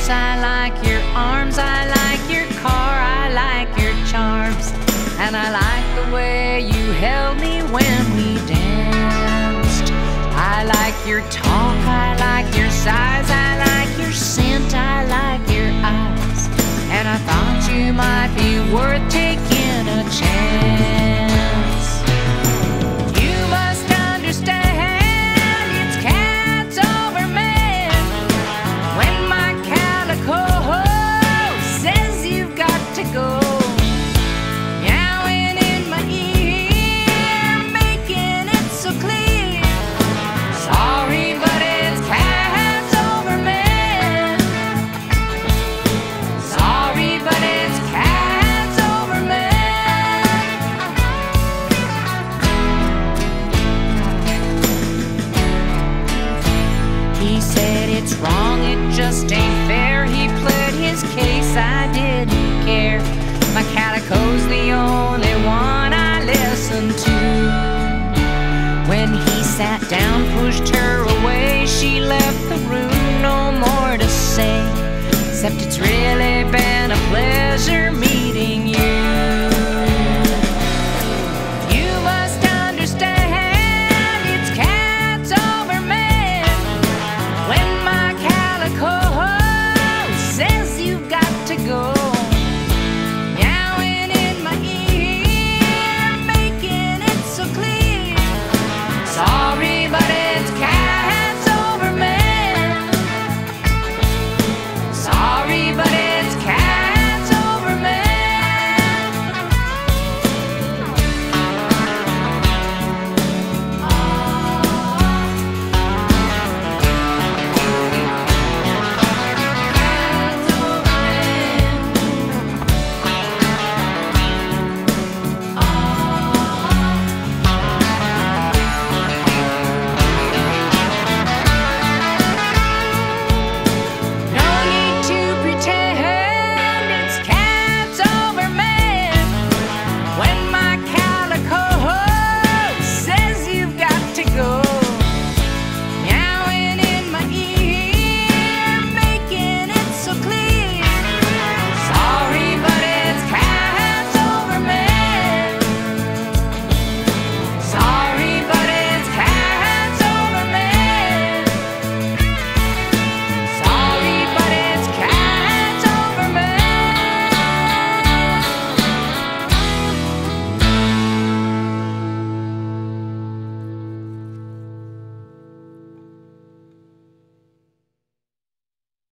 horse, I like your arms, I like your car, I like your charms, and I like the way you held me when we danced. I like your talk, I like your size, I like your scent, I like your eyes, and I thought you might be worth taking a chance. You must understand it's cats over men when my calico says you've got to go. Yowling in my ear, making it so clear. Sorry, but it's cats over men. Sorry, but it's cats over men. He said it's wrong, it just ain't fair. He pled his case, I didn't care. My calico's the only one I listen to. When he sat down, pushed her away, she left the room, no more to say, except it's written